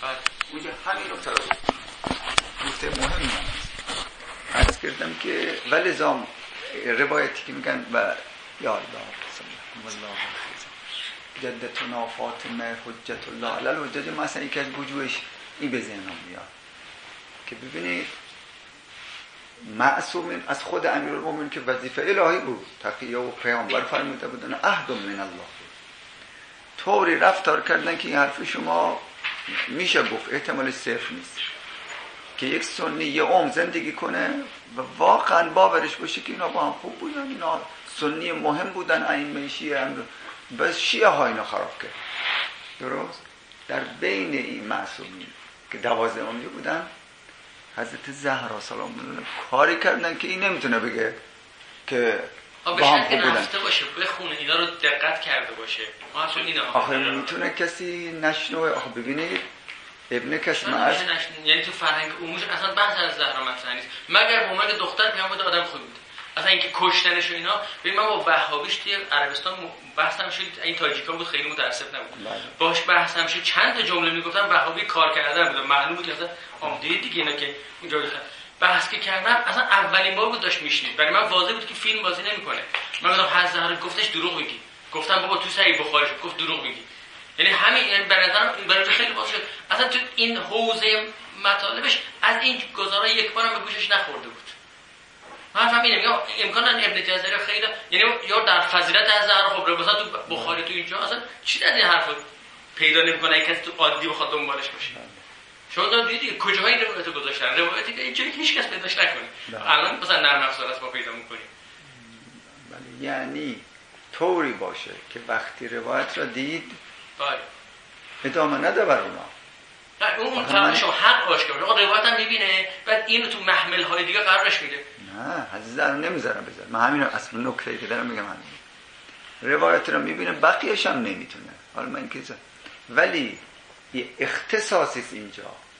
اونجا همین رو تلاش نکته مهمی عرض کردم که ولذا روایتی که میگن و یا الله والله جدتنا فاطمه حجت الله علی الحجاج، مثلا یکی از وجوهش این به ذهنم میاد که ببینید معصوم از خود امیرالمومنین که وظیفه الهی بود، تقیه و پیامبر فرموده بودن عهد من الله، طوری رفتار کردن که این حرف شما میشه گفت احتمال صفر نیست که یک سنی یه عمر زندگی کنه و واقعا باورش باشه که اینا با هم خوب بودن، اینا سنی مهم بودن، ائمه شیعه هم بس شیعه ها اینا خراب کرد. درست؟ در بین این معصومین که 12 امامی بودن حضرت زهرا سلام الله کاری کردن که این نمیتونه بگه که با هم خوب بودن. نفته باشه بخونه اینا رو دقت کرده باشه. ما اصلا اینا آخه میتونه کسی نشنوه. آخه ببینید ابن کثیر یعنی تو فرهنگ عمومی اصلا بحث از زهرا مطرح نیست مگر به عنوان دختر پیامبر آدم خوبی بود. اصلا اینکه کشتنش و اینا، ببین من با وهابیش توی عربستان بحثم شد، این تاجیکا بود خیلی متاسف نبود باش بحثم شد، چند تا جمله میگفتم وهابی کار کردن بود، معلوم بود اصلا آمدید دیگه اینا که اونجا بحث که کردم اصلا اولین بار بود داشت میشنید، برای من واضح بود که فیلم بازی نمیکنه. من گفتم حضرت زهرا گفتش دروغ میگی، گفتم بابا تو صحیح بخاری شد گفت دروغ میگی، یعنی همین، یعنی به نظرم برای خیلی باز شد اصلا تو این حوزه مطالبش از این گزارا یک بارم به گوشش نخورده بود. من فهمیدم یا امکان ابن جزری خیلی، یعنی یا در فضیلت از زهرا خب مثلا تو بخاری تو اینجا اصلا چی از این حرفو پیدا نمیکنه کسی تو عادی بخواد دنبالش باشه. شما دیدید کجاهای روایت گذاشتن، روایتی که اینجوری هیچ کس پیداش نکنه. الان مثلا نرم افزار است ما پیدا میکنیم. یعنی طوری باشه که وقتی روایت را دید بله ادامه نده بر اونا. اون فرمش حق آشکار آقا روایت هم میبینه بعد اینو تو محمل های دیگه قرارش میده. نه حضرت رو نمیذارم بذار. من همین اصلا نکته‌ای که دارم میگم همین. روایت رو میبینه بقیه‌اش هم نمیتونه. حالا من که ولی یه اختصاصی اینجا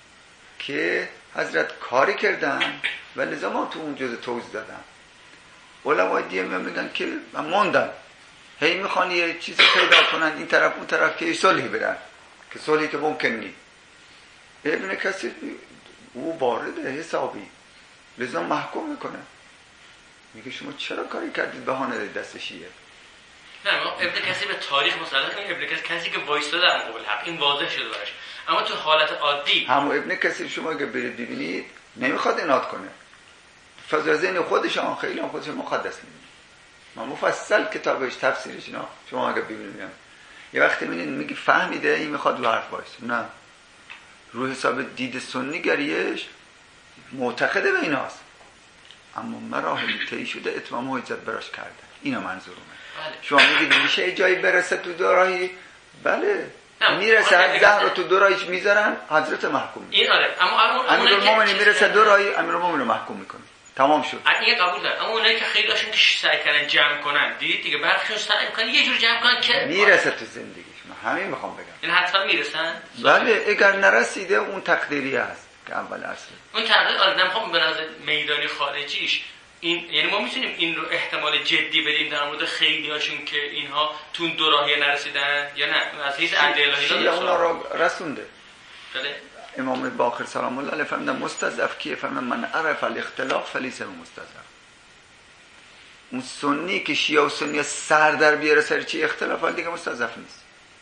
که حضرت کاری کردن و لذا ما تو اون جزء توضیح دادم. علمای دیگه میگن که موندن هی میخوان یه چیزی پیدا کنن این طرف اون طرف که صلحی برن که صلحی که ممکن نیست. ابن کثیر او وارد حسابی لذا محکوم میکنه، میگه شما چرا کاری کردید بهانه دست شیعه؟ نه ابن کثیر به تاریخ مسلط کنه، ابن کثیر کسی که وایستاده در مقابل حق، این واضح شده براش. اما تو حالت عادی همون ابن کثیر شما اگه برید ببینید نمیخواد اناد کنه، فضل ذهن خودش هم خیلی هم خودش مقدس میدونه. من مفصل کتابش تفسیرش اینا شما اگه ببینید یه وقتی میبینید میگی فهمیده این میخواد رو حرف وایسه، نه رو حساب دید سنی گریش معتقده به ایناست اما مراحل طی شده اتمام حجت براش کرده. اینا منظورمه. بله. شما میگید میشه جایی برسه تو دوراهی؟ بله میرسه زهر تو دورایش میذارن حضرت محکوم این آره. اما امیرالمومنین میرسه دورایی امیرالمومنین رو محکوم میکنه تمام شد. این قبول دارم. اما اونایی که خیلی هاشون که سعی کردن جمع کنن دیدید دیگه برخیشون سعی میکنن یه جور جمع کنن که میرسه تو زندگیش. من همین میخوام بگم این حتما میرسن. بله اگر نرسیده اون تقدیری هست که اول اصل اون تقدیر آره. نمیخوام به نظر میدانی خارجیش این، یعنی ما میتونیم این رو احتمال جدی بدیم در مورد خیلی هاشون که اینها تو اون دوراهی نرسیدن یا نه از حیث عدل الهی اونا رو رسونده. بله امام باقر سلام الله علیه فرمودن مستضعف کیه؟ فرمودن من عرف الاختلاف فلیس مستضعف. اون سنی که شیعه و سنی سر در بیاره سر چی اختلاف دیگه مستضعف نیست.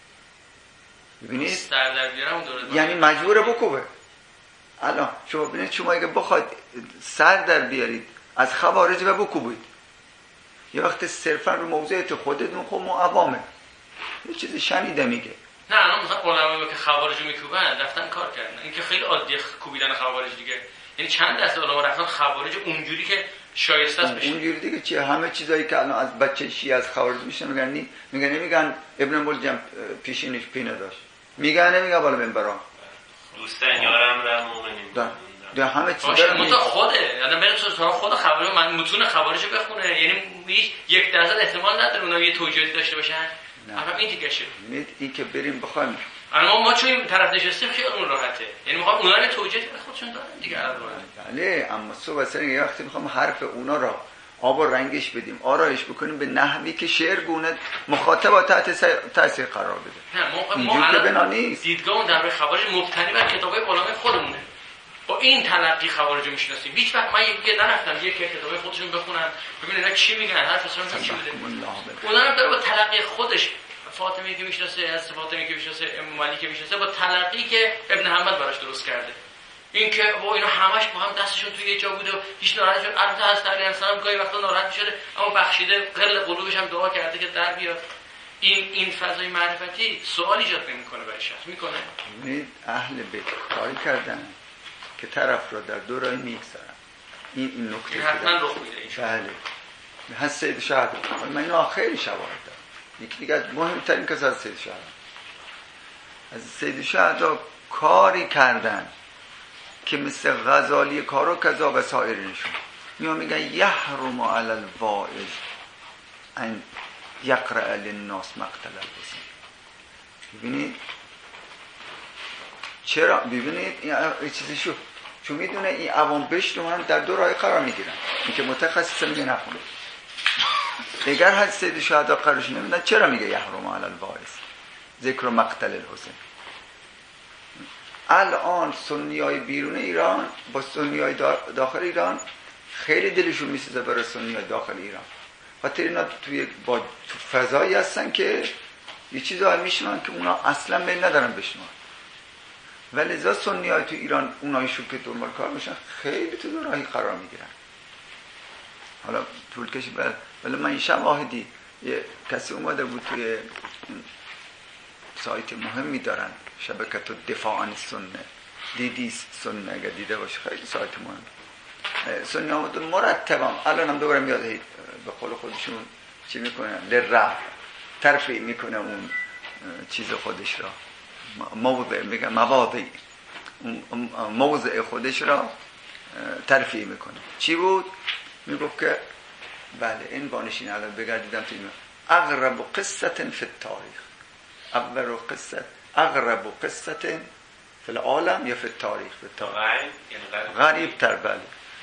ببینید سر در بیاره اون دوره یعنی مجبوره بکوبه. الان شما ببینید شما اگه بخواید سر در بیارید از خوارج و بکوبید یه وقت صرفا رو موضعیت خودتون خب عوامه یه چیزی شنیده میگه. نه الان مثلا علما که خوارج میکوبن رفتن کار کردن، این که خیلی عادیه کوبیدن خوارج دیگه، یعنی چند دسته علما رفتن خوارج اونجوری که شایسته است بشه. اونجوری دیگه چیه؟ همه چیزایی که الان از بچه شیعه از خوارج میشه میگن ابن ملجم پیشینش پینه داشت، نمیگن بالا منبرا دوستان یارم را مومنین ده همه چیز داره متأ خوده یعنی بره تو خود خوارج من متون خوارج بخونه، یعنی 1% احتمال نداره اونا یه توجیهی داشته باشن. الان این دیگه شد این که بریم بخوایم الان ما چون این طرف نشستیم خیالمون راحته، یعنی میخوام اونا رو توجیه خودشون دارن دیگه الان بله. اما صبح سر یه وقتی میخوام حرف اونا را آب و رنگش بدیم، آرایش بکنیم به نحوی که شعر گونه مخاطب تحت تاثیر قرار بده. ما که بنا نیست. دیدگاه در خوارج مبتنی بر کتابای علمای خودمونه. با این تلقی خوارج رو میشناسیم. هیچ وقت من یه نرفتم یک کتابای خودشون بخونم ببینن اینا چی میگن، حرف اصلا چی بوده. اونا هم داره با تلقی خودش، فاطمی که میشناسه، از فاطمی که میشناسه، ام علی که میشناسه، با تلقی که ابن حنبل براش درست کرده. این که با اینا همش با هم دستشون توی یه جا بوده و هیچ ناراحت شد. البته از علی السلام گاهی وقتا ناراحت شده اما بخشیده، قل قلوبش هم دعا کرده که در بیاد. این فضای معرفتی سوال ایجاد نمیکنه برای شخص، میکنه؟ ببینید اهل بیت کاری کردن که طرف را در دو راه میگذارن. این نکته حتما رخ میده این شما. بله. هست سید شهدا. من اینا خیلی شواهد دارم. یکی دیگه از مهمترین کسا از سید شهدا. از سید شهدا کاری کردن که مثل غزالی کارو کذا و سایرینشون میگن یحرم علی الواعظ ان یقرأ للناس مقتل الحسین. ببینید چرا؟ ببینید این چیزی شو چون میدونه این عوام بشنون در دو راه قرار میگیرن. این که متخصص میگه نخونه. اگر حد سید شهدا قرارش نمیدن چرا میگه یحرم علی الواعظ ذکر مقتل الحسین؟ الان سنیای بیرون ایران با سنیای داخل ایران خیلی دلشون میسوزه برای سنیای داخل ایران. خاطر اینا تو فضایی هستن که یه چیزایی میشنن که اونا اصلا میل ندارن بشنون. ولی ازا سنیای تو ایران اونایشون که دنبال کار میشن خیلی تو دو راهی قرار میگیرن. حالا طول کشید ولی من این شواهدی یه کسی اومده بود توی سایت مهمی دارن شبکه دفاع عن سنه، دیدی سنه اگر دیده باشه خیلی سایت مهم. سنی آمده مرتبم الان هم دوباره میاد به قول خودشون چی میکنن لرع ترفیع میکنه اون چیز خودش را، موضع میگن مواضع موضع خودش را ترفیع میکنه. چی بود؟ میگفت که بله این بانشین الان بگردیدم تو این اغرب قصه فی التاریخ، اغرب قصه فی العالم یا فی التاریخ، غریب تر. بله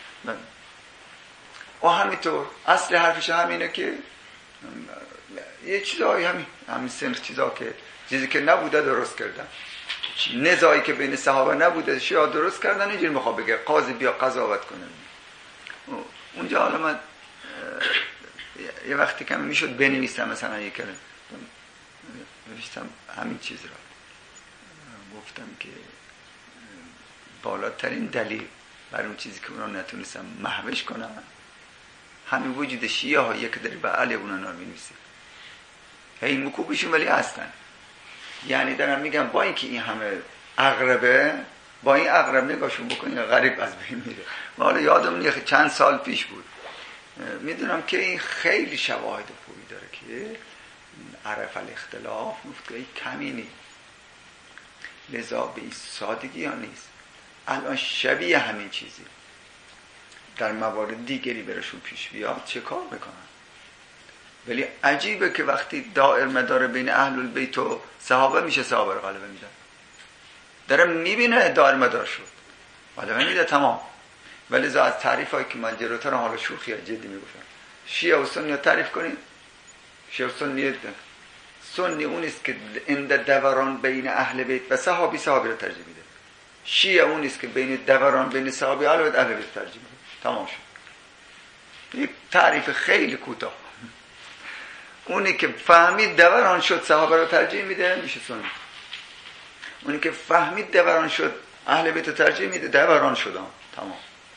و همینطور اصل حرفش همینه که یه چیزایی همین سنخ چیزا که چیزی که نبوده درست کردن، نزاعی که بین صحابه نبوده شیعه درست کردن. اینجوری میخواد بگه قاضی بیا قضاوت کنه. اونجا حالا من یه وقتی که میشد بنویسم مثلا یه کلمه نوشتم همین چیز را، گفتم که بالاترین دلیل بر اون چیزی که اونا نتونستم محوش کنم همین وجود شیعه ها یک داری به علی اونا نامینویسی هی مکوبشون ولی هستن. یعنی دارم میگم با اینکه این همه اغربه، با این اغرب نگاهشون بکنین غریب از بین میره. ما حالا یادم چند سال پیش بود میدونم که این خیلی شواهد خوبی داره که عرف الاختلاف مفتگاهی کمی نیست، لذا به این سادگی ها نیست. الان شبیه همین چیزی در موارد دیگری برشون پیش بیاد چه کار میکنن؟ ولی عجیبه که وقتی دائر مدار بین اهل البیت و صحابه میشه صحابه رو غلبه میدن. داره میبینه دائر مدار شد غلبه میده تمام. ولی از تعریف هایی که من جلوتر حالا شوخی جدی میگفتم شیعه و سنی رو تعریف کنیم. شیعه و سنی اون است که اند دوران بین اهل بیت و صحابی رو ترجیح میده. شیعه اون است که بین دوران بین صحابی اهل بیت ترجیح میده. تمام شد. یک تعریف خیلی کوتاه. اونی که فهمید دوران شد صحابه رو ترجیح میده میشه سنی. اونی که فهمید دوران شد اهل بیت رو ترجیح میده دوران شدن. تمام.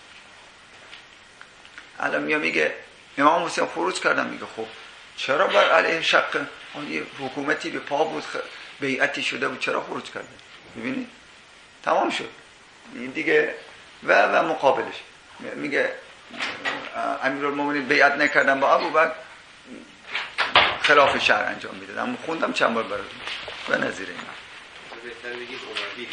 الان میگه امام حسین خروج کردن، میگه خب چرا بر علیه شق یه حکومتی به پا بود بیعتی شده بود چرا خروج کرده؟ ببینید تمام شد. این دیگه و مقابلش میگه امیرالمومنین بیعت نکردن با ابوبکر خلاف شرع انجام میدادن. خوندم چند بار براتون و نظیر اینا. بهتر بگید اموی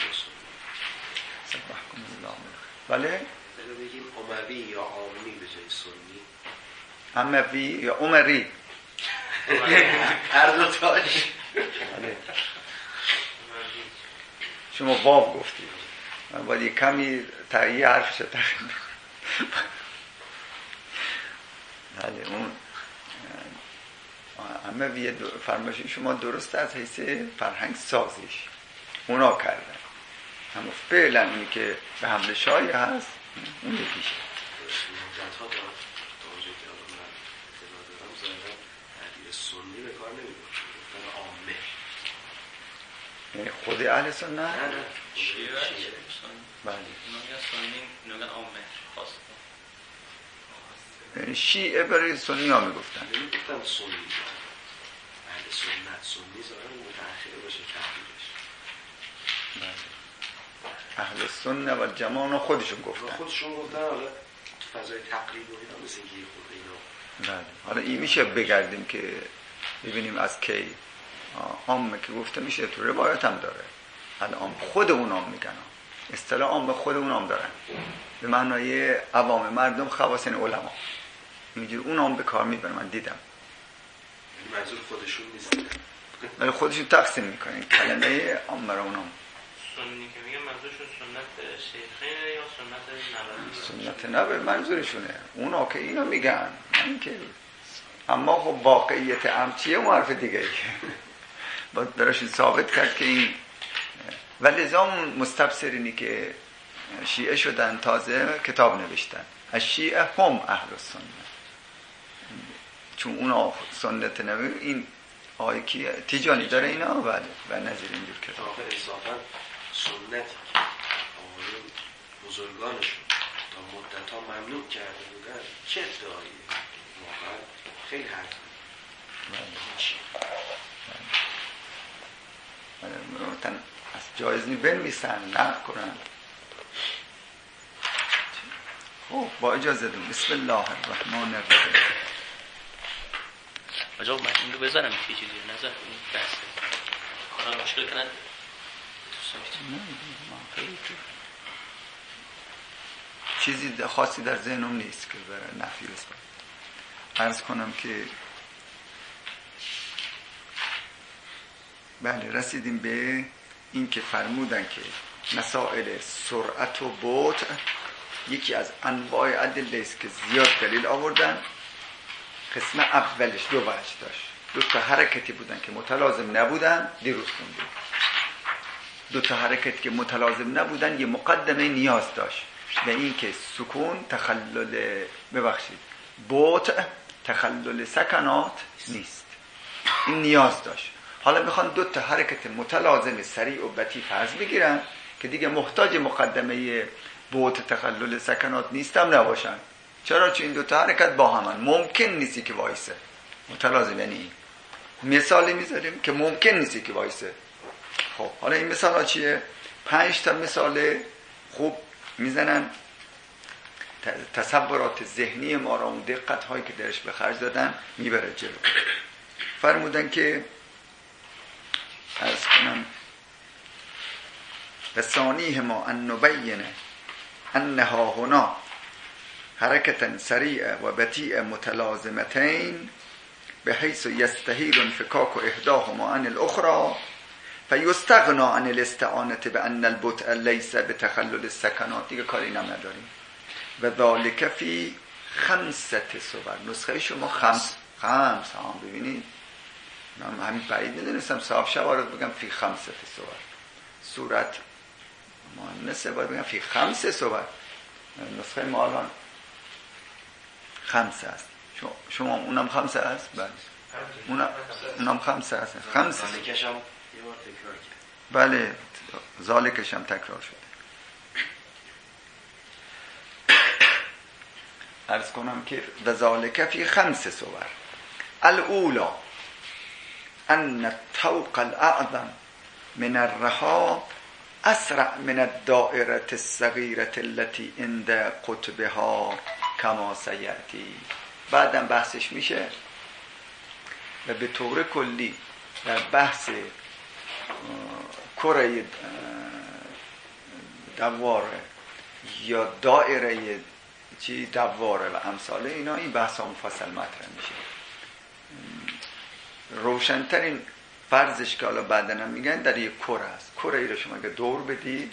بله بگیم اموی یا عامی به جای سنی. اموی یا عمری هر دو تاش. شما واو گفتید من باید یک کمی تغییر حرفش بله اون همه فرمایش شما درست از حیث فرهنگ سازش اونا کردن، اما فعلا اینی که به حمل شایع هست اون یکیشه. مدت ها تا اونجا که الان من اطلاع دارم ظاهرا تعبیر سنی به کار نمی‌برد، گفتن عامه. یعنی خود اهل سنت؟ نه شیعه بله اونا میگن سنی، اونا میگن عامه خاص. یعنی شیعه برای سنی ها میگفتن. نمی‌گفتن سنی، اهل سنت سنی ظاهرا متأخر باشه تعبیرش. اهل سنت و جماعت خودشون گفتن. خودشون گفتن، حالا تو فضای تقلید و اینا مثل اینکه خود اینا. بله حالا این میشه بگردیم که ببینیم از کی عامه که گفته میشه، تو روایت هم داره. الان خود اونام میگن، اصطلاح عامه خود اونام دارن، به معنای عوام مردم خواصین علما، اینجوری اونام به کار میبرن. من دیدم منظور خودشون نیست، ولی خودشون تقسیم میکنن کلمه عامه رو. اونام سنی که میگن منظورشون سنت شیخه یا سنت نبوی؟ سنت نبوی منظورشونه. اونا که اینو میگن، من که اما خب واقعیت امچیه اون حرف دیگه باید براشون ثابت کرد که این. ولی زمان مستبصرینی که شیعه شدن تازه کتاب نوشتن، از شیعه هم اهل سنت، چون اونا سنت نبوی. این آیه کی تیجانی داره اینا بله و نظیر اینجور کتاب. آخر انصافا سنتی که آقایون بزرگانشون تا مدت ها ممنوع کرده بودن چه ادعایی واقعا خیلی حرف بله از جایز می بنویسن نقل کنن. خب با اجازه دون بسم الله الرحمن الرحیم. آجا من این رو بذارم که چیزی نظر این بحثه کارا مشکل کنن چیزی خاصی در ذهنم نیست که برای نفی اثبات. عرض کنم که بله رسیدیم به این که فرمودن که مسائل سرعت و بطء یکی از انواع ادله است که زیاد دلیل آوردن. قسم اولش دو وجه داشت، دو تا حرکتی بودن که متلازم نبودن. دیروز خوندیم دو تا حرکتی که متلازم نبودن یه مقدمه نیاز داشت، به این که سکون تخلل بطء تخلل سکنات نیست، این نیاز داشت. حالا میخوان دو تا حرکت متلازم سریع و بطیء فرض بگیرن که دیگه محتاج مقدمه بطء تخلل سکنات نیستم نباشن. چرا؟ چون این دو تا حرکت با همن، ممکن نیستی که وایسه. متلازم یعنی این. مثالی میذاریم که ممکن نیستی که وایسه. خب حالا این مثال ها چیه؟ 5 تا مثال خوب میزنن، تصورات ذهنی ما را اون دقت هایی که درش به خرج دادن میبره جلو. فرمودن که عرض کنم بسانیه ما ان نبینه انها هنا حرکتا سریع و بطیء متلازمتین بحيث يستحيل انفكاك احداهما عن الاخرى فيستغنى عن الاستعانة بأن البطء ليس بتخلل السكنات. دیگه کاری اینم نداریم. و ذلك فی 5 صور. نسخه شما 5 هم ببینید، من همین بعید ندونستم صاحب شوارد بگم فی 5 صور. صورت مؤنثه باید بگم فی 5 صور. نسخه ما الان 5 است. شما اونم 5 است؟ بله اونم 5 است. 5 ذالکش هم یه بار تکرار کرد. بله ذالکش هم تکرار شده. عرض کنم که و ذالک فی 5 صور. الاولا ان الطوق الاعظم من الرها اسرع من الدائره الصغيره التي عند قطبها کما سیأتی. بعدم بحثش میشه و به طور کلی در بحث کره دواره یا دایره چی دواره و امثال اینا، این بحث ها مفصل مطرح میشه. روشنترین فرضش که حالا بعدن هم میگن در یک کره است. کره ای رو شما اگه دور بدید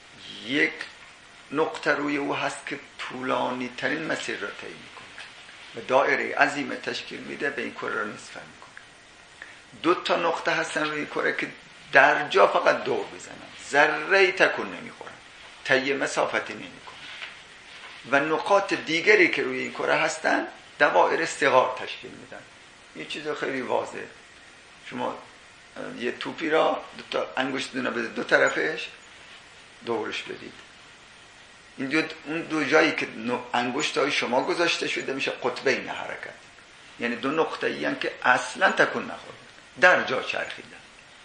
یک نقطه روی او هست که طولانی ترین مسیر را طی میکنه. و دایره عظیم تشکیل میده، به این کره رو نصف میکنه. 2 تا نقطه هستن روی این کره که در جا فقط دور بزنن، ذره تکون نمیخورن، طی مسافتی نمیکنن. و نقاط دیگری که روی این کره هستن دوائر صغار تشکیل میدن. این چیز خیلی واضحه. شما یه توپی را 2 تا انگشتتون رو به 2 طرفش دورش بدید، این اون 2 جایی که انگشتای شما گذاشته شده میشه قطبین حرکت، یعنی 2 نقطه‌ای هم که اصلا تکون نخورد، در جا چرخیدن.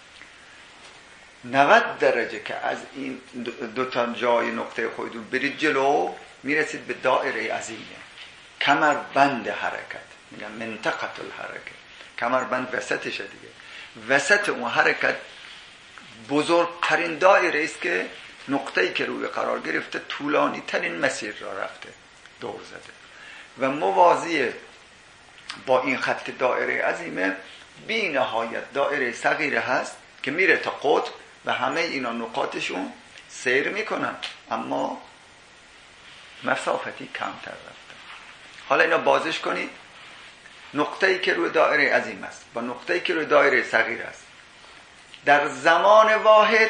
90 درجه که از این 2 تا جای نقطه خودتون برید جلو، میرسید به دایره عظیمه، کمربند حرکت، میگن منطقه الحرکت. کمربند وسطشه دیگه. وسط اون حرکت بزرگترین دایره است که نقطه‌ای که روی قرار گرفته طولانی ترین مسیر را رفته، دور زده و موازی با این خط که دایره عظیمه بی نهایت دایره صغیره هست که میره تا قطب و همه اینا نقاطشون سیر میکنن اما مسافتی کمتر رفتن. حالا اینا بازش کنید، نقطه‌ای که روی دایره عظیم است با نقطه‌ای که روی دایره صغیر است در زمان واحد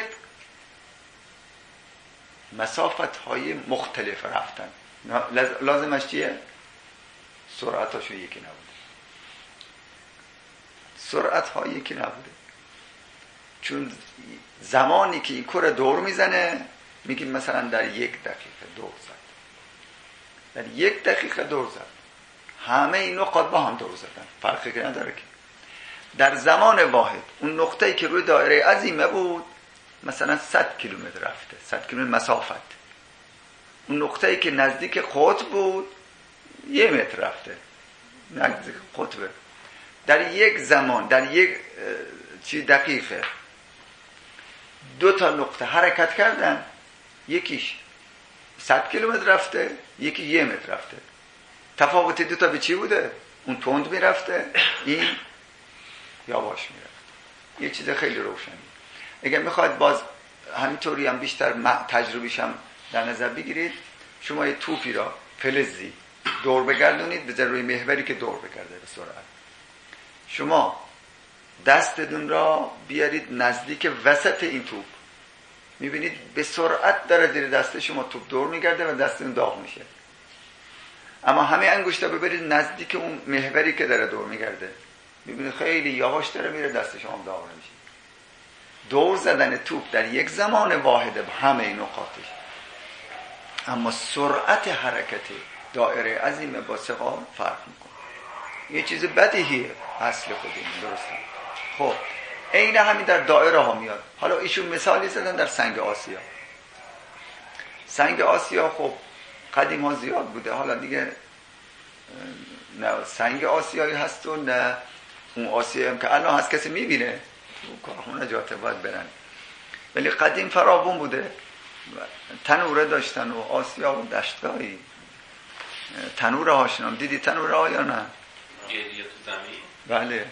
مسافت‌های مختلف رفتن. لازمش چیه؟ سرعتاشو یکی نبوده، سرعت‌ها یکی نبوده. چون زمانی که این کره دور میزنه میگیم مثلا در 1 دقیقه دور زد، در 1 دقیقه دور زد، همه این نقاط با هم دور زدن، فرقی که نداره که در زمان واحد اون نقطه‌ای که روی دایره عظیمه بود مثلا 100 کیلومتر رفته، 100 کیلومتر مسافت. اون نقطه‌ای که نزدیک قطب بود 1 متر رفته، نزدیک قطبه. در یک زمان، در یک دقیقه 2 تا نقطه حرکت کردن، یکیش 100 کیلومتر رفته، یکی 1 متر رفته. تفاوت 2 تا به چی بوده؟ اون تند میرفته، این یواش میرفته. یه چیز خیلی روشنی. اگر میخواید باز همینطوری هم بیشتر تجربیش هم در نظر بگیرید، شما یه توپی را فلزی دور بگردونید، بذار روی محوری که دور بگرده به سرعت. شما دستتون را بیارید نزدیک وسط این توپ، میبینید به سرعت داره زیر دست شما توپ دور میگرده و دستتون داغ میشه. اما همه انگشتا ببرید نزدیک اون محوری که داره دور میگرده، میبینید خیلی یواش داره میره، دست شما داغ نمیشه. دور زدن توپ در یک زمان واحد به همه نقاطش، اما سرعت حرکت دایره عظیمه با صغار فرق میکنه. یه چیز بدیهیه اصل خودی، درسته؟ خب عین همین در دایره ها میاد. حالا ایشون مثالی زدن در سنگ آسیا. سنگ آسیا خب قدیم ها زیاد بوده، حالا دیگه نه سنگ آسیایی هست و نه اون آسیایی هم که الان هست کسی میبینه، کارخونه جاته باید برن، ولی قدیم فراوون بوده. تنوره داشتن و آسیا و دشتگاهی تنوره هاشون. دیدی تنوره ها یا نه؟ گریه تو زمین؟ بله.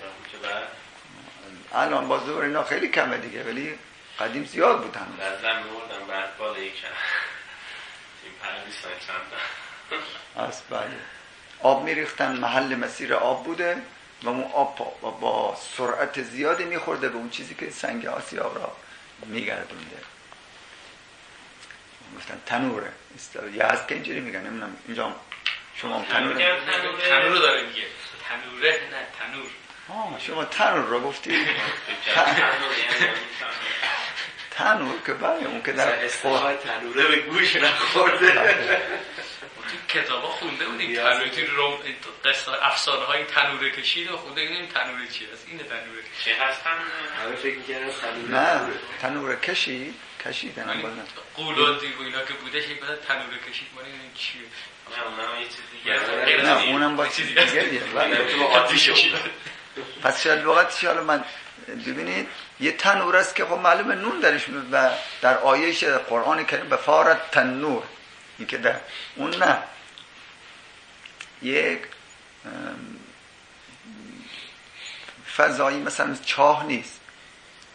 الان باز دوباره اینا خیلی کمه دیگه، ولی قدیم زیاد بودن. در زمین بردن بعد بالا یکم این 5-20 سنت است. بله. آب میریختن، محل مسیر آب بوده و اون آب با سرعت زیادی میخورده به اون چیزی که سنگ آسیا را میگردونده. گفتن تنوره. یزد که اینجوری میگن، نمیدونم اینجا شما تنوره داره میگه. تنوره نه تنور. شما تنور را گفتی؟ تنور که بله، اون که در اصطلاح تنوره به گوش نخورده. تو کتابا خونده بودیم تنوره، تو قصه افسانه های تنوره کشید و خونده این تنوره چی است؟ این تنوره چی هستن؟ همه فکر می‌کردن تنوره. نه تنوره کشیدن بازن قولادی و اینا که بوده شی بعد تنوره کشید، ما این چیه؟ نه اونم یه چیز دیگه. نه اونم با چیز دیگه. تو آتیش بود. پس شاید لغتش، حالا من ببینید یه تنور است که خب معلومه نون درش میاد و در آیه قرآن کریم به فارت تنور، این که در اون نه یک فضایی مثلا چاه نیست،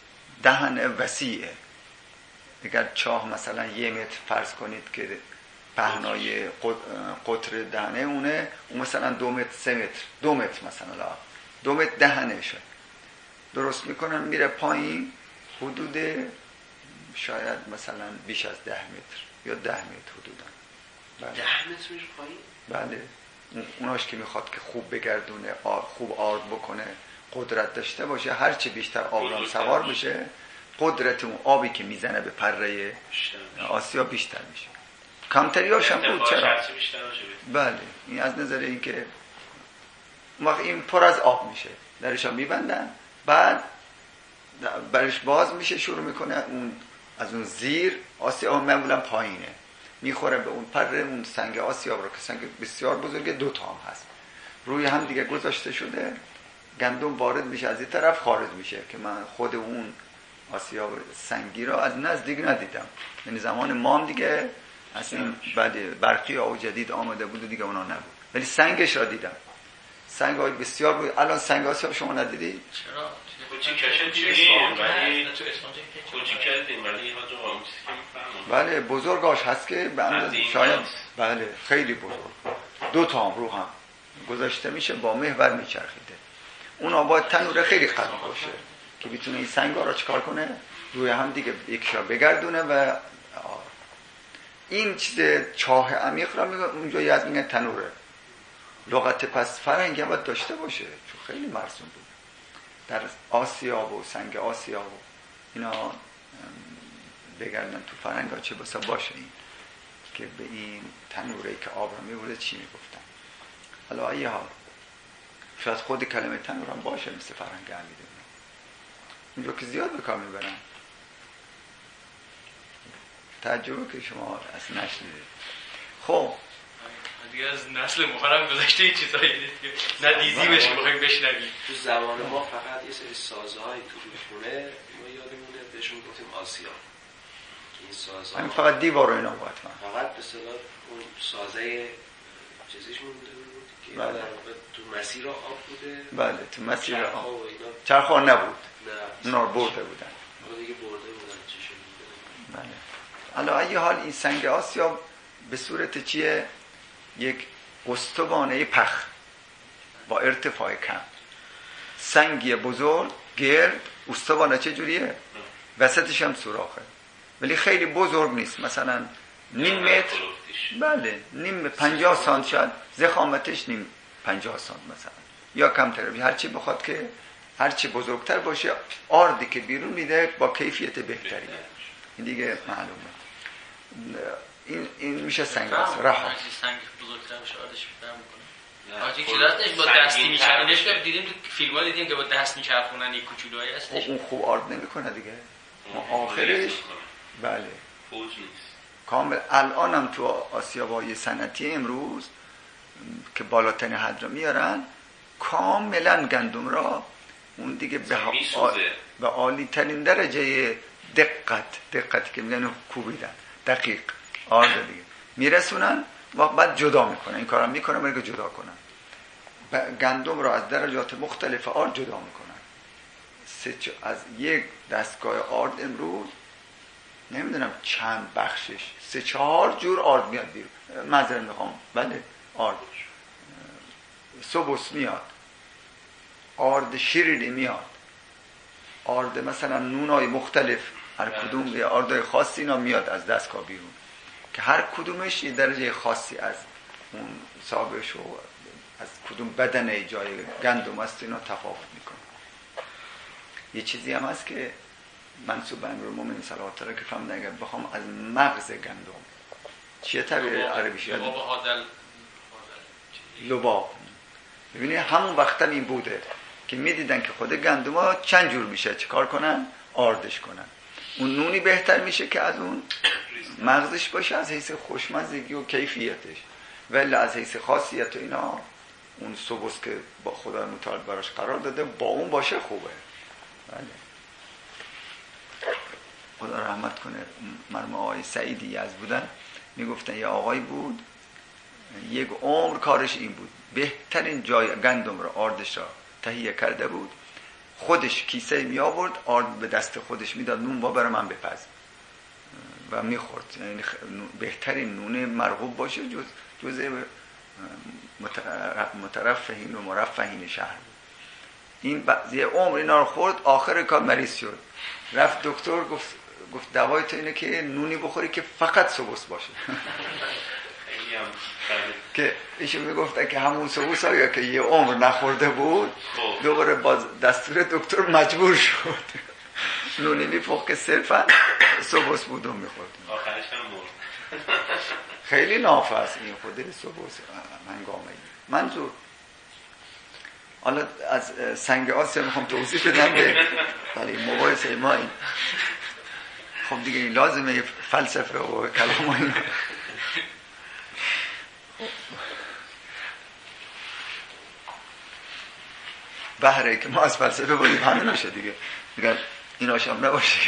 دهن وسیعه. اگر چاه مثلا 1 متر فرض کنید که پهنای قطر دهنه اون مثلا 2 متر 3 متر 2 متر مثلا 2 متر دهنشه درست میکنن میره پایین حدود شاید مثلا بیش از 10 متر یا 10 متر حدودا. بله. 10 متر میشه پایین؟ بله اوناش که میخواد که خوب بگردونه خوب آرد بکنه قدرت داشته باشه هرچی بیشتر آب سوار بشه قدرت اون آبی که میزنه به پره آسیا بیشتر میشه. کمتریاش هم بود چرا؟ بله این از نظر این که وقت این پر از آب میشه درش میبندن بعد برش باز میشه شروع میکنه اون از اون زیر آسیاب معمولا پایینه میخوره به اون پره اون سنگ آسیاب رو که سنگ بسیار بزرگه 2 تا هم هست روی هم دیگه گذاشته شده گندم وارد میشه از این طرف خارج میشه که من خود اون آسیاب سنگی رو از نزدیک ندیدم یعنی زمان ما هم دیگه اصلا بعد برقی او جدید آمده بود و دیگه اونا نبود ولی سنگش را دیدم سنگ های بسیار بود. الان سنگ آسیاب شما ندیدید؟ چرا؟ کوچیکشه چیزیه ولی کوچیکه ولی بله بزرگاش هست که به اندازه شاید بله خیلی بزرگ 2 تا هم رو هم گذاشته میشه با محور میچرخیده اون باید تنور خیلی قوی باشه که بتونه این سنگا رو چکار کنه روی هم دیگه یکشا بگردونه و این چیز چاه عمیق را میگه اونجا از میگن تنوره لغت پس فرنگی باید داشته باشه چون خیلی مرسوم بود در آسیاب و سنگ آسیاب و اینا بگردن تو فرنگ ها چه بسا باشه این که به این تنوره که آب را میبوده چی میگفتن. حالا ای حال شاید خود کلمه تنور هم باشه مثل فرنگ عمیده اونجا که زیاد به کار میبرن تجربه که شما اصلا نشنیدید. خب دیگه از نسل مخرم گذاشته این چیزایی نه دیدی بشه بخوایم بشنویم. تو زمان ما فقط یه سری سازهای تو خونه ما یادمونه بهشون گفتیم آسیا این سازها همین فقط دیوار و اینا بود فقط به اصطلاح اون سازه چیزیش مونده بود که در واقع تو مسیر آب بوده. بله تو مسیر آب چرخ‌ها نبود اونا رو برده بودن دیگه برده بودن چی شده. بله حالا ای حال این سنگ آسیا به صورت چیه یک استوانه پخ با ارتفاع کم سنگی بزرگ گرد استوانه چه جوریه وسطش هم سوراخه ولی خیلی بزرگ نیست مثلا نیم متر بله نیم 50 سانت شاید زخامتش نیم 50 سانت مثلا یا کمتر هرچی بخواد که هرچی بزرگتر باشه آردی که بیرون میده با کیفیت بهتری این دیگه معلومه. این میشه سنگ است رها سنگ بزرگتر بشه آردش بهتر میکنه آجی که دستش با دستی میچرخونش که دیدیم تو فیلم‌ها دیدیم که با دست میچرخونن یک کوچولویی هستش اون خوب آرد نمیکنه دیگه آخرش بله فوج نیست کامل. الان هم تو آسیاب‌های صنعتی امروز که بالاترین حد رو میارن کاملا گندم را اون دیگه به عالی ترین درجه دقت که میگن کوبیدن دقیق آرد دیگه میرسونن و بعد جدا میکنن این کارا میکنن برای که جدا کنن گندم را از درجات مختلف آرد جدا میکنن از یک دستگاه آرد امروز نمیدونم چند بخشش 3-4 جور آرد میاد بیرون معذرت میخوام بله آرد سوبوس میاد آرد شیرینی میاد آرد مثلا نونای مختلف هر کدوم یه آردای خاصی اینا میاد از دستگاه بیرون که هر کدومش یه درجه خاصی از اون صاحبش و از کدوم بدن جای گندم است اینا تفاوت میکنه. یه چیزی هم هست که منسوب به امیرالمومنین صلوات الله که فهمیدن اگر بخوام از مغز گندم چیه تعبیر عربیش یاد لباب ببینید همون وقتا این بوده که میدیدن که خود گندم ها چند جور میشه چیکار کنن آردش کنن اون نونی بهتر میشه که از اون مغزش باشه از حیث خوشمزگی و کیفیتش ولی از حیث خاصیت و اینا اون سوبوس که با خدای متعال براش قرار داده با اون باشه خوبه. بله خدا رحمت کنه مرحوم آقای سعیدی یزد بودن میگفتن یه آقای بود یک عمر کارش این بود بهترین جای گندم را آردش را تهیه کرده بود خودش کیسه می آورد آرد به دست خودش میداد نون با برای من بپز و میخورد. یعنی بهترین نون مرغوب باشه جزء مترفهین و مرفهین شهر بود. این یه عمر اینا رو خورد، آخر کار مریض شد. رفت دکتر گفت دوای تو اینه که نونی بخوری که فقط سبوس باشه. که ایشون میگفت که همون سبوس ها که یه عمر نخورده بود دوباره با دستور دکتر مجبور شد نونی میپخت که صرفا سبوس بود و میخورد. آخرش هم مرد. خیلی نافع است این خود سبوس هنگامه. منظور حالا از سنگ آسیا میخوام توضیح بدم به ولی مباحثه ما این خب دیگه این لازمه فلسفه و کلام و اینا. بهره که ما از فلسفه بودیم همین میشه دیگه، میگن این هم نباشه.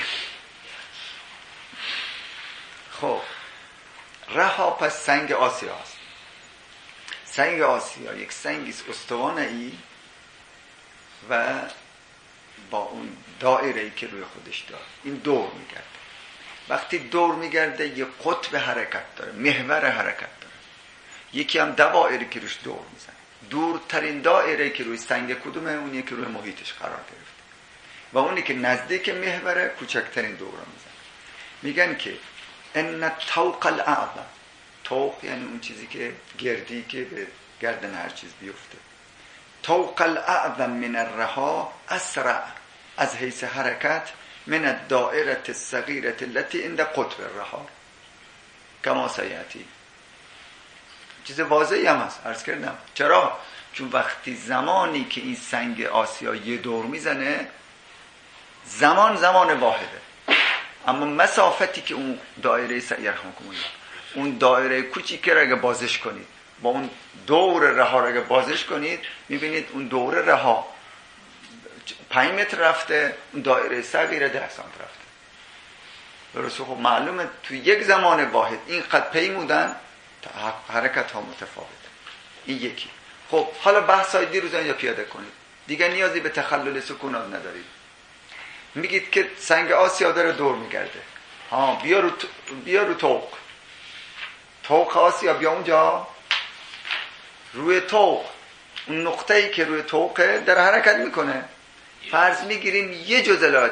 خب رها پس سنگ آسیا است. سنگ آسیا یک سنگی است استوانه‌ای و با اون دایره‌ای که روی خودش داره این دور میگرده. وقتی دور میگرده یه قطب حرکت داره، محور حرکت داره. یکی هم دوائری که روش دور میزنه. دورترین دایره که روی سنگ کدومه؟ اونی که روی محیطش قرار گرفته و اونی که نزدیک محوره کوچکترین دور رو میزنه. میگن که ان طوق الاعظم، طوق یعنی اون چیزی که گردی که به گردن هر چیز بیفته. طوق الاعظم من الرها اسرع از حیث حرکت من الدائره الصغيره التي عند قطب الرها کما سیاتی. چیز واضحی هم هست عرض کردم. چرا؟ چون وقتی زمانی که این سنگ آسیا یه دور میزنه زمان واحده، اما مسافتی که اون دایره اون دایره کوچیکه را اگه بازش کنید با اون دور رها را اگه بازش کنید میبینید اون دور رها 5 متر رفته، اون دایره صغیره 10 سانت رفته. درسته؟ خب معلومه تو یک زمان واحد این قد پیمودن حرکت ها متفاوته. این یکی. خب حالا بحث های دیروز اینجا پیاده کنید دیگه، نیازی به تخلل سکونات ندارید. میگید که سنگ آسیا داره دور میگرده، بیا رو طوق آسیا، بیا اونجا روی طوق، اون نقطه‌ای که روی طوقه در حرکت میکنه. فرض میگیریم یه جزء لا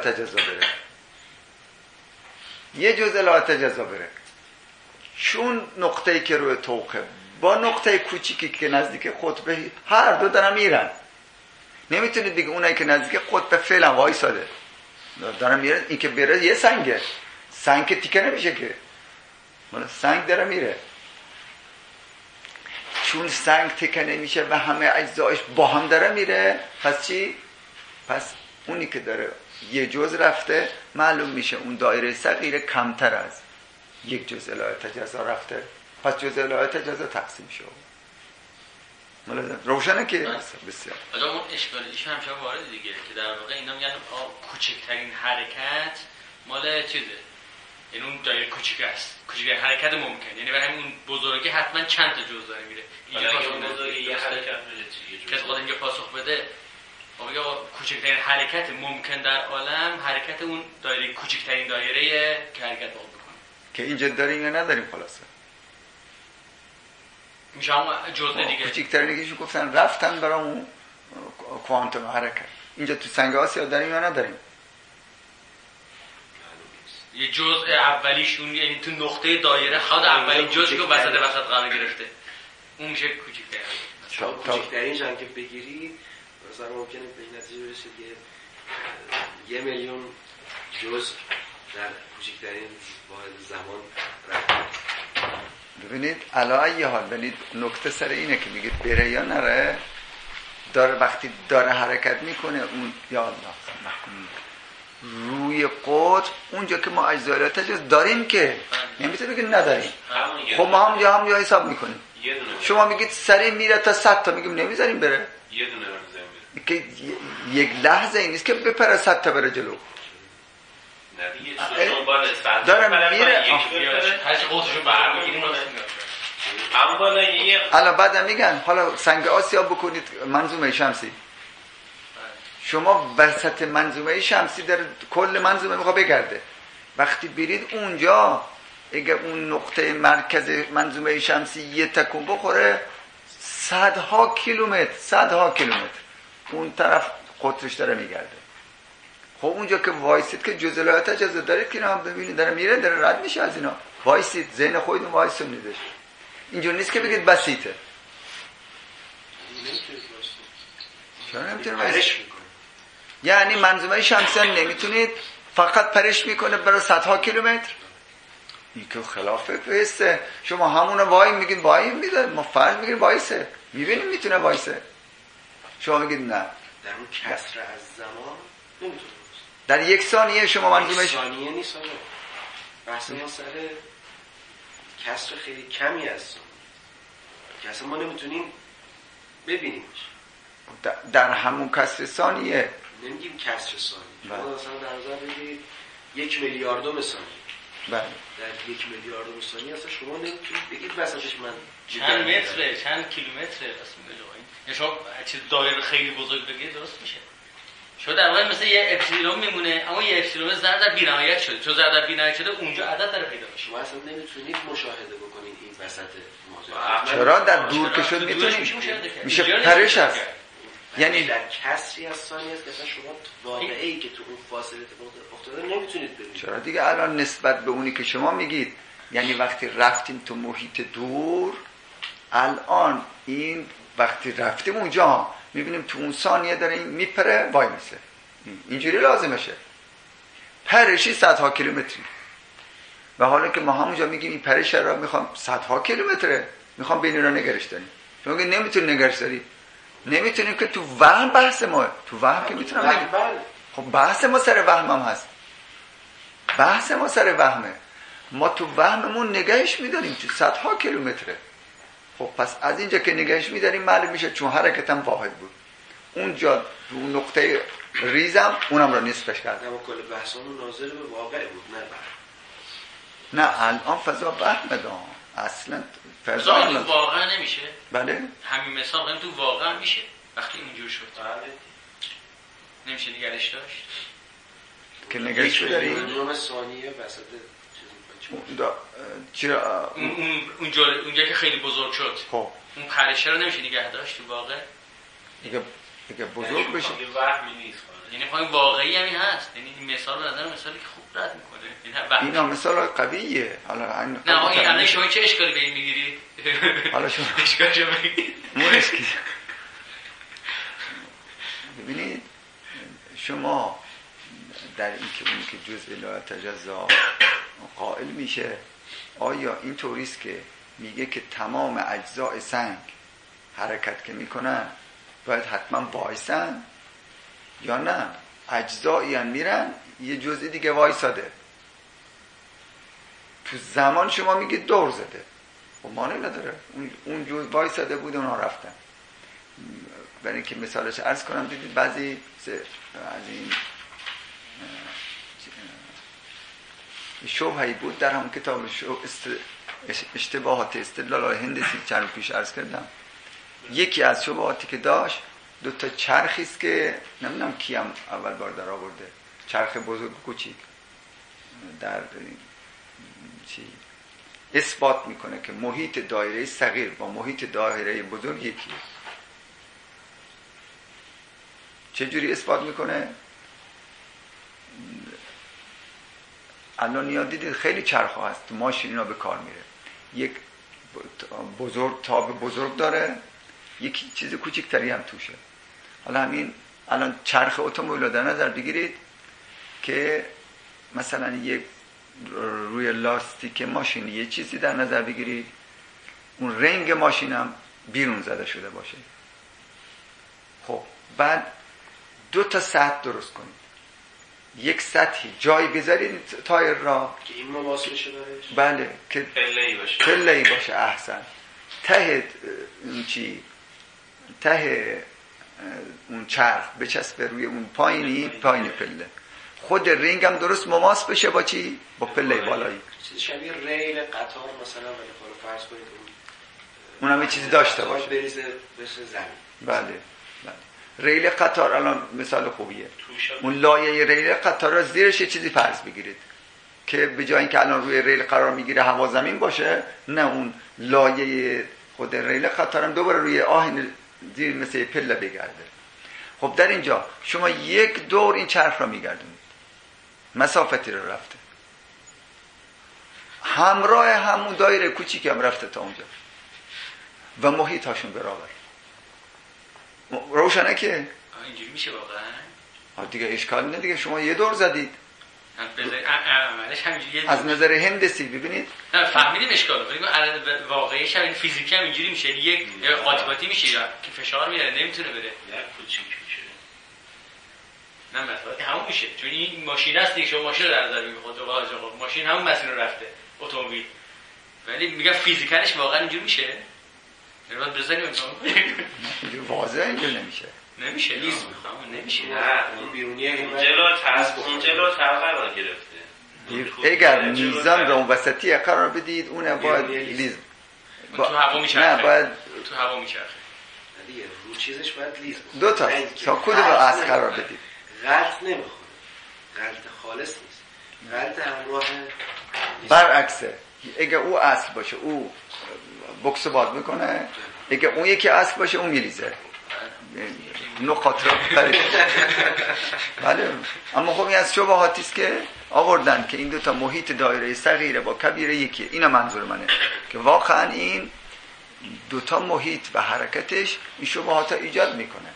تجزا بره، چون نقطه‌ای که روی طوقه با نقطه کوچیکی که نزدیک قطب هر دو دارن میرن. نمیتونید دیگه اونایی که نزدیک قطب فعلا وایساده دارن میرن، این که بره یه سنگ که تیکه نمیشه که، سنگ داره میره. چون سنگ تیکه نمیشه و همه اجزایش با هم داره میره، پس چی؟ پس اونی که داره یه جزء رفته معلوم میشه اون دایره صغیر کمتر از یک جزء لا تجزا رفته، پس جزء لا تجزا تقسیم شد. روشنه که بسیار. حالا اون اشکالیش هم شما وارد دیگه که در واقع اینا میگن کوچکترین حرکت مال چیزه، یعنی اون دایره کوچیک است، کوچکترین حرکت ممکن، یعنی برای همین بزرگی حتما چند تا جزء داره میره. اینجا بزرگی یه حرکت میشه که خود اینجا پاسخ بده. آیا کوچکترین حرکت ممکن در عالم حرکت اون دایره کوچکترین دایره که حرکت بکنه که اینجا داریم یا نداریم؟ خلاصه میشه همون جزء دیگه کوچکترینش گفتن رفتن برای اون کوانتوم حرکت. اینجا تو سنگ آسیا داریم یا نداریم؟ یه جزء اولیشون یعنی تو نقطه دایره خود اولین جزئی که وسط قرار گرفته اون میشه کوچکترین. کوچکترینش هم که بگیری مثلا ممکنه به این نتیجه برسید یه میلیون جزء در کوچکترین واحد زمان رفت. ببینید علی حال ببینید نکته سر اینه که میگید بره یا نره، داره وقتی داره حرکت میکنه اون یا الله روی قطب اونجا که ما اجزای تجزا داریم که نمیتونه بگید نداریم. خب ما هم یا حساب میکنیم. شما میگید سری میره تا 100 تا، میگیم نمیذاریم بره. یه دونه که یک لحظه این نیست که بپره 100 تا بره جلو. داره میره الان بعد میگن حالا سنگ آسیا بکنید منظومه شمسی. شما وسط منظومه شمسی در کل منظومه میخواد بگرده، وقتی برید اونجا اگه اون نقطه مرکز منظومه شمسی یه تکون بخوره صدها کیلومتر اون طرف قطرش داره میگرده. خب اونجا که وایسید که جزئیات اجازه دارید که اینا ببینید داره میره، داره رد میشه از اینا. وایسید، ذهن خودتون وایسونیدش. اینجور نیست که بگید بسیطه. چرا نمیتونه پرش میکنه؟ یعنی منظومه شمسی نمیتونید فقط پرش میکنه برای صدها کیلومتر؟ این که خلاف فیسته. شما همون وای میگید وای میده، ما فرض میگیریم وایسه، میبینیم میتونه وایسه. شما میگید نه، در اون کسر از زمان نمیتونه در یک ثانیه شما منظومه یک ثانیه نیست. بحث ما سر کسر خیلی کمی از ثانیه که اصلا ما نمیتونیم ببینیمش. در همون کسر ثانیه نمیگیم کسر ثانیه. شما مثلا در نظر بگیرید 1 میلیاردم ثانیه. بله. در 1 میلیاردم ثانیه اصلا شما نمیتونید بگید وسطش من چند متره، چند کیلومتره. اصلا شما چیز دایره خیلی بزرگ بگید درست میشه. شما در واقع مثل یه اپسیلون میمونه، اما یه اپسیلون ضرب در بی‌نهایت شده. چون ضرب در بی‌نهایت شده اونجا عدد داره پیدا میشه. شما اصلا نمیتونید مشاهده بکنید این وسط ماجرا. چرا در دور که شد میتونید؟ میشه پرش هست. یعنی در کسری از ثانیه است که اصلا شما واقعی که تو اون فاصله افتاده نمیتونید ببینید. چرا دیگه الان نسبت به اونی که شما میگید، یعنی وقتی رفتیم تو محیط دور، الان این وقتی رفتیم اونجا میبینیم تو اون ثانیه داره این میپره وای میسه. اینجوری لازمشه. پرشی صدها کیلومتری. و حالا که ما همونجا میگیم این پرش را میخوام صدها کیلومتره، میخوام بین را نگرش داریم. شما میگید نمیتونی نگرش داری. نمیتونیم که تو وهم بحث ما. تو وهم که میتونم بگم. خب بحث ما سر وهم هم هست. بحث ما سر وهمه. ما تو وهممون نگهش میداریم تو صدها کیلومتره. خب پس از اینجا که نگهش میداریم معلوم میشه چون حرکت هم واحد بود. اونجا تو نقطه ریزم اونم را نصفش کردم. اما کل بحثمون ناظر به واقع بود، نه نه الان فضا وهمه دام. اصلا فضا تو واقع نمیشه. بله همین مثال تو واقع میشه وقتی اینجور شد. نمیشه نگرش داشت که نگرش بداری نوم ثانیه وسط چرا اونجا که خیلی بزرگ شد. خب اون پرشه رو نمیشه نگه داشت تو واقع. دیگه بزرگ بشه. وهمی نیست. یعنی خواهی واقعی همین هست. یعنی این مثال به نظر مثالی که خوب رد میکنه. اینا مثال قویه. حالا نه این الان شما چه اشکالی به این میگیرید؟ حالا شما اشکالشو بگید. ببینید شما در این که اون که جزء لا تجزا قائل میشه، آیا این طوریست که میگه که تمام اجزاء سنگ حرکت که میکنن باید حتما وایسن، یا نه اجزایی هم میرن یه جزء دیگه وایساده؟ تو زمان شما میگید دور زده، خب معنی نداره. اون جزء وایساده بود اونها رفتن. برای اینکه مثالش عرض کنم، دیدید بعضی از این شبهه‌ای بود در همون کتاب اشتباهات استدلال هندسی چند پیش عرض کردم. یکی از شبهاتی که داشت 2 چرخی است که نمیدونم کیم اول بار در آورده، چرخ بزرگ و کوچیک، در اثبات میکنه که محیط دایره صغیر با محیط دایره بزرگ یکیه. چجوری اثبات میکنه؟ الان یاد دیدید خیلی چرخ هست تو ماشین اینا به کار میره. یک بزرگ تاب بزرگ داره، یک چیز کوچکتری هم توشه. حالا همین الان چرخ اتومبیل رو در نظر بگیرید که مثلا یک روی لاستیک ماشین یه چیزی در نظر بگیرید، اون رنگ ماشین هم بیرون زده شده باشه. خب بعد 2 سطح درست کنید. یک سطحی جای بذارید تایر را که این مواصل بشه برش، بله، که پله‌ای باشه. احسن. ته اون چرخ بچسبه روی اون پایین پله. خود رنگ هم درست مماس بشه با چی؟ با پله بالایی. چیز شبیه ریل قطار مثلا، ولی خب فرض کنید اونم یه چیزی داشته باشه بریزه بشه زمین. بله. ریل قطار الان مثال خوبیه. اون لایه ریل قطار را زیرش یه چیزی فرض بگیرید، که به جای اینکه الان روی ریل قرار میگیره هوا زمین باشه، نه اون لایه خود ریل خطرم دوباره روی آهن زیر مثل پله بگرده. خب در اینجا شما یک دور این چرخ را میگردونید، مسافتی رو رفته، همراه همون دایره کوچیکی هم رفته تا اونجا و محیط هاشون برابر. روشنه که اینجوری میشه واقعا؟ دیگه اشکال نه دیگه، شما یه دور زدید عملش همینجوری از نظر هندسی ببینید. نه فهمیدیم اشکالو، ولی واقعیش هم فیزیکی هم اینجوری میشه، یک قاطی میشه یا که فشار میاره نمیتونه بره، نه کوچیک میشه. نه مثلا همون میشه، چون این ماشین است دیگه، شما ماشین رو در نظر میگیرید، خود آقا ماشین همون مسیر رو رفته، اتومبیل، ولی میگم فیزیکالش واقعا اینجوری میشه. باید بزنیم اینجور واضح اینجور نمیشه لیز میخوام نمیشه. نه اون بیرونیه اون جلو قرار گرفته. اگر میزان رو اون وسطی قرار بدید اون باید لیز تو هوا میچرخه. نه باید تو هوا میچرخه دیگه، رو چیزش باید لیز باشه. دو تا تا کدوم رو از قرار بدید. غلط نمیخوره، غلط خالص نیست، غلط همراه برعکسه. اگه او اصل باشه او بکس باد میکنه، اگه اون یکی اصل باشه اون میریزه. نقاط را برید. بله، اما خب این از شبهاتی است که آوردن که این دو تا محیط دایره صغیره با کبیره یکیه. اینا منظور منه که واقعا این دو تا محیط و حرکتش این شبهات ایجاد میکنه.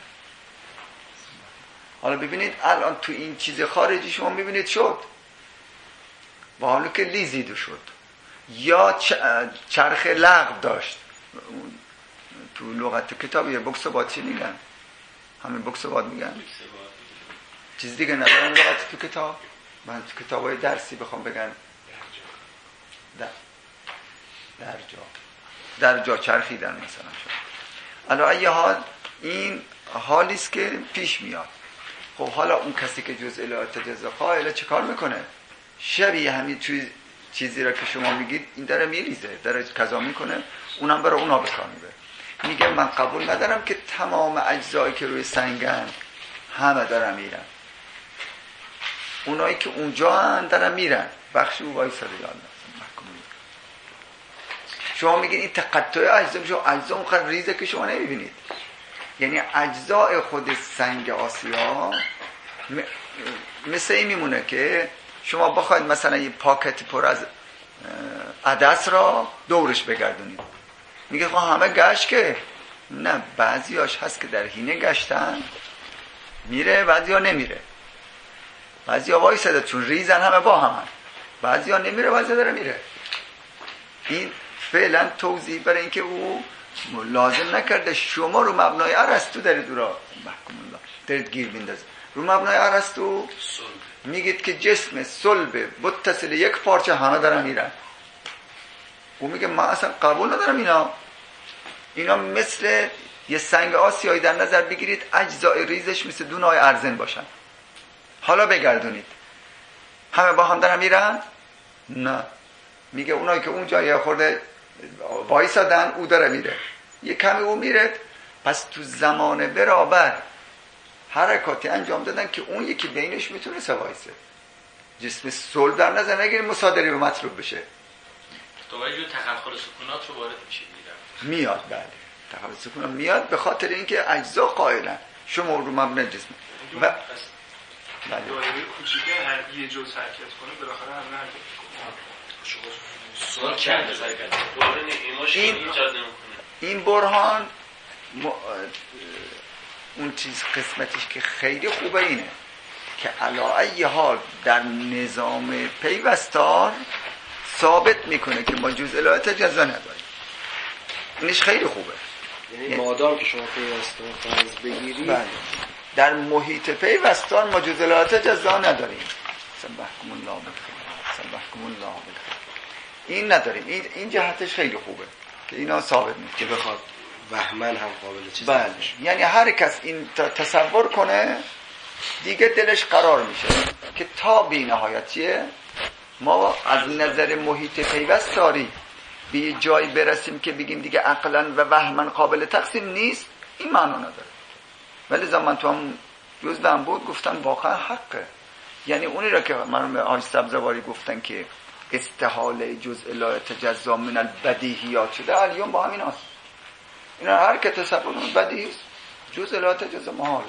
حالا ببینید الان تو این چیز خارجی شما میبینید شد، با حالا که لیزیدو شد یا چرخ لغو داشت. تو لغت کتاب یه بکس باد چی میگن؟ همین بکس باد میگن، چیز دیگه ندارن لغت تو کتاب. من تو کتابای درسی بخوام بگن در جا چرخیدن مثلا شد. الان ای حال این حالیست که پیش میاد. خب حالا اون کسی که جزء الهات قائل چه کار میکنه؟ شبیه همین چیزی را که شما میگید این داره میریزه، داره کذا میکنه، اونم برای اونا بکار میبره. میگه من قبول ندارم که تمام اجزایی که روی سنگن همه دارن میرن، اونایی که اونجا هن دارن میرن. بخشی او وایساده یاد شما میگید این تقطع اجزا میشه، اجزا اونقدر ریزه که شما نمیبینید. یعنی اجزای خود سنگ آسیا مثل این میمونه که شما بخواید مثلا یه پاکت پر از عدس را دورش بگردونید. میگه خب همه گشت که نه، بعضیاش هست که در حینه گشتن میره، بعضیا نمیره، بعضیا وایساده چون ریزن همه با همن، بعضیا نمیره، بعضیا داره میره. این فعلا توضیح برای اینکه او لازم نکرده شما رو مبنای ارسطو دارید او را محکوم الله دارید گیر بندازید. رو مبنای ارسطو میگید که جسم صلب متصل یک پارچه همه دارن میرن. او میگه من اصلا قبول ندارم اینا مثل یه سنگ آسیایی در نظر بگیرید، اجزای ریزش مثل دونای ارزن باشن، حالا بگردونید همه با هم دارن میرن؟ نه. میگه اونایی که اونجا یه خورده وایسادن او داره میره، یه کمی او میره، پس تو زمان برابر حرکاتی انجام دادن که اون یکی بینش میتونه وایسه. جسم صلب در نظر نگیرید مصادره به مطلوب بشه. دوباره جو تخلخل سکونات رو وارد میشه میاد. بله تخلخل سکونات میاد به خاطر اینکه اجزا قائلن شما رو مبنای جسم و دایره کوچیکه هر یه جزء حرکت کنه بالاخره هم حرکت کنه. این برهان اون چیز قسمتش که خیلی خوبه اینه که علی حال در نظام پیوستار ثابت میکنه که ما جزء الهات جزا نداریم. اینش خیلی خوبه. یعنی مادام که شما پیوستار فرض بگیرید بله. در محیط پیوستان ما جزء الهات جزا نداریم. سبحکم الله بالخیر، سبحکم الله بالخیر. این نداریم. این جهتش خیلی خوبه که اینا ثابت میشه که بخواد وهمن هم قابل چیز بله. یعنی هر کس این تصور کنه دیگه دلش قرار میشه که تا بی نهایت چیه ما از نظر محیط پیوستاری به یه جایی برسیم که بگیم دیگه عقلا و وهمن قابل تقسیم نیست. این معنا نداره. ولی زمان تو هم جزدم بود گفتم واقعا حقه. یعنی اونی را که مرحوم آقای سبزواری گفتن که استحاله جزء لا یتجزا من البدیهیات شده، الان با همین هست. اینا هر که تصور کنید بدیهی است، جزء لا یتجزا محال،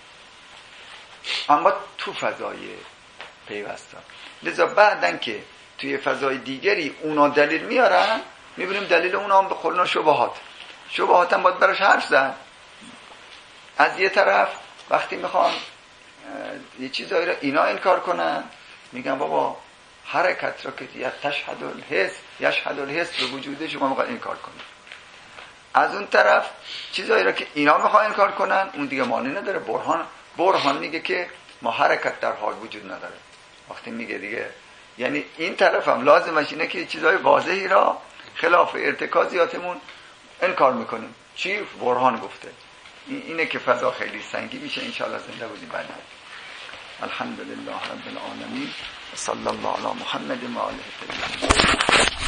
اما تو فضای پیوسته. لذا بعدن که توی فضای دیگری اونا دلیل میارن، میبینیم دلیل اونا هم به قولنا شبهات هم باید براش حرف زد. از یه طرف وقتی میخوان یه چیزایی را اینا انکار کنن، میگن بابا حرکت را که یشهد الحس به وجود شما میخواد انکار کنن. از اون طرف چیزایی را که اینا میخوان انکار کنن اون دیگه معنی نداره. برهان میگه که ما حرکت در حال وجود نداره. وقتی میگه دیگه یعنی این طرف هم لازمش اینه که چیزای واضحی را خلاف ارتکازیاتمون انکار میکنیم. چی؟ برهان گفته. اینه که فضا خیلی سنگی میشه. انشاءالله زنده بودیم بعد. الحمدلله رب العالمین. صلی الله علی محمد و آله الطاهرین.